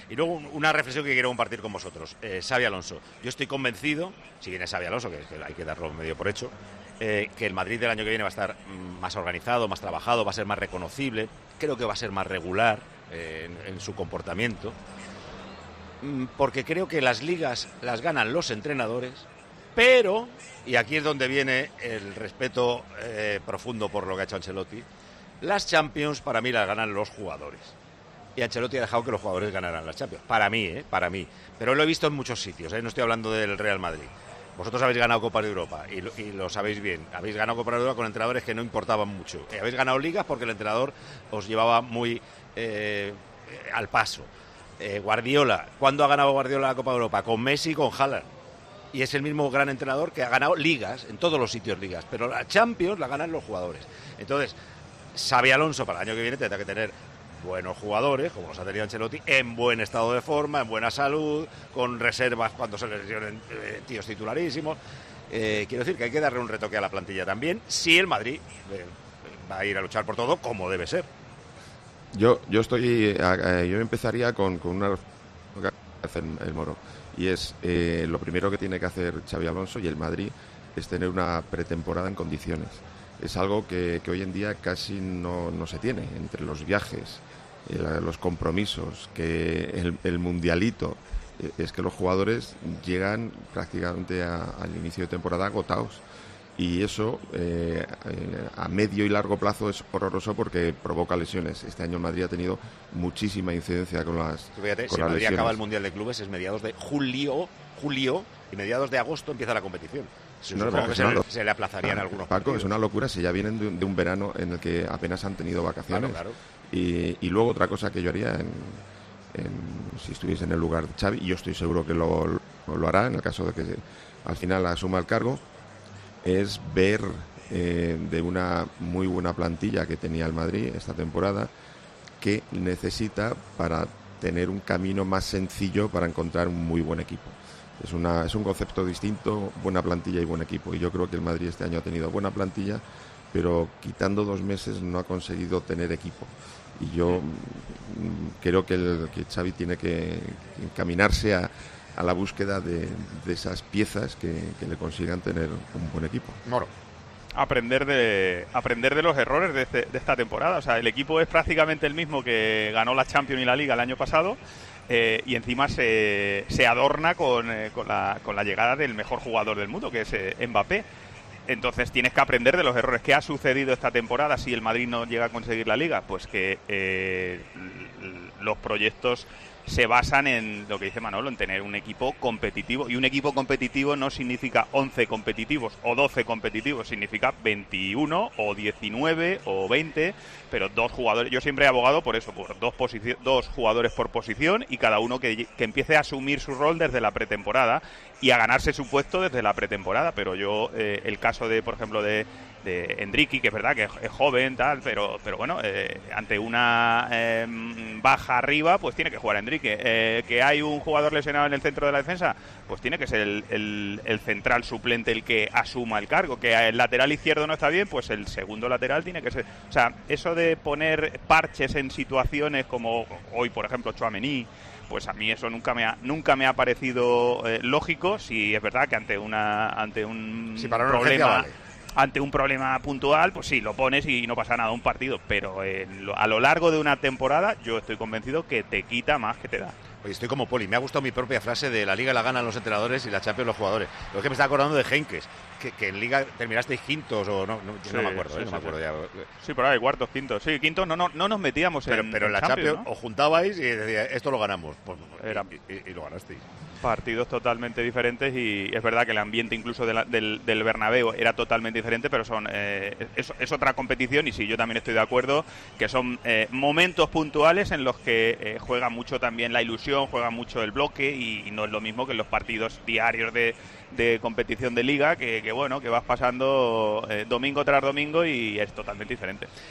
Y luego una reflexión que quiero compartir con vosotros. Xabi Alonso. Yo estoy convencido, si viene Xabi Alonso, que hay que darlo medio por hecho, que el Madrid del año que viene va a estar más organizado, más trabajado, va a ser más reconocible. Creo que va a ser más regular en su comportamiento. Porque creo que las ligas las ganan los entrenadores, pero, y aquí es donde viene el respeto profundo por lo que ha hecho Ancelotti, las Champions para mí las ganan los jugadores. Y Ancelotti ha dejado que los jugadores ganaran las Champions. Para mí. Pero lo he visto en muchos sitios, no estoy hablando del Real Madrid. Vosotros habéis ganado Copa de Europa y lo sabéis bien. Habéis ganado Copa de Europa con entrenadores que no importaban mucho. Habéis ganado ligas porque el entrenador os llevaba muy al paso. Guardiola, ¿cuándo ha ganado Guardiola la Copa de Europa? Con Messi y con Haaland. Y es el mismo gran entrenador que ha ganado ligas, en todos los sitios ligas. Pero la Champions la ganan los jugadores. Entonces, Xabi Alonso para el año que viene tendrá que tener buenos jugadores, como los ha tenido Ancelotti, en buen estado de forma, en buena salud, con reservas cuando se lesionen tíos titularísimos. Quiero decir que hay que darle un retoque a la plantilla también, si el Madrid va a ir a luchar por todo como debe ser. Yo empezaría con una que hace el Moro, y es lo primero que tiene que hacer Xabi Alonso y el Madrid es tener una pretemporada en condiciones. Es algo que hoy en día casi no se tiene, entre los viajes, los compromisos, que el mundialito, es que los jugadores llegan prácticamente al inicio de temporada agotados. Y eso a medio y largo plazo es horroroso porque provoca lesiones. Este año el Madrid ha tenido muchísima incidencia con las Fíjate, con si el las Madrid lesiones. acaba el Mundial de Clubes es mediados de julio y mediados de agosto empieza la competición. Supongo que se le aplazarían algunos Paco, partidos. es una locura si ya vienen de un verano en el que apenas han tenido vacaciones. Claro. Y luego otra cosa que yo haría si estuviese en el lugar de Xavi, y yo estoy seguro que lo hará en el caso de que al final asuma el cargo, es ver de una muy buena plantilla que tenía el Madrid esta temporada, que necesita para tener un camino más sencillo para encontrar un muy buen equipo. Es un concepto distinto, buena plantilla y buen equipo. Y yo creo que el Madrid este año ha tenido buena plantilla, pero quitando 2 meses no ha conseguido tener equipo. Y yo creo que Xavi tiene que encaminarse a la búsqueda de esas piezas que le consigan tener un buen equipo. Moro. Aprender de los errores de esta temporada. O sea, el equipo es prácticamente el mismo que ganó la Champions y la Liga el año pasado, y encima se adorna con la llegada del mejor jugador del mundo, que es Mbappé. Entonces tienes que aprender de los errores. ¿Qué ha sucedido esta temporada si el Madrid no llega a conseguir la Liga? Pues que los proyectos se basan en lo que dice Manolo, en tener un equipo competitivo. Y un equipo competitivo no significa 11 competitivos o 12 competitivos, significa 21 o 19 o 20, pero 2 jugadores. Yo siempre he abogado por eso, por 2 jugadores por posición, y cada uno que empiece a asumir su rol desde la pretemporada y a ganarse su puesto desde la pretemporada. Pero yo, el caso de, por ejemplo, de Endricky, que es verdad que es joven, tal, pero bueno, ante una baja arriba, pues tiene que jugar Endricky. Que hay un jugador lesionado en el centro de la defensa, pues tiene que ser el central suplente el que asuma el cargo. Que el lateral izquierdo no está bien, pues el segundo lateral tiene que ser. O sea, eso de poner parches en situaciones como hoy, por ejemplo, Tchouaméni, pues a mí eso nunca me ha parecido lógico. Si es verdad que ante un para una problema, vale. Ante un problema puntual, pues sí, lo pones y no pasa nada un partido, pero a lo largo de una temporada yo estoy convencido que te quita más que te da. Oye, estoy como Poli, me ha gustado mi propia frase de la Liga la ganan los entrenadores y la Champions los jugadores. Lo es que me estaba acordando de Henkes, que en Liga terminasteis quintos o no Sí, me acuerdo, sí, no me acuerdo ya. Sí, por ahí, cuartos, quintos. Sí, quintos no nos metíamos Pero en la Champions, ¿no? os juntabais y decía, esto lo ganamos. Pues, y lo ganasteis. Partidos totalmente diferentes, y es verdad que el ambiente incluso del Bernabéu era totalmente diferente, pero es otra competición. Y sí, yo también estoy de acuerdo que son momentos puntuales en los que juega mucho también la ilusión, juega mucho el bloque, y no es lo mismo que en los partidos diarios de competición de liga, que bueno, que vas pasando domingo tras domingo y es totalmente diferente.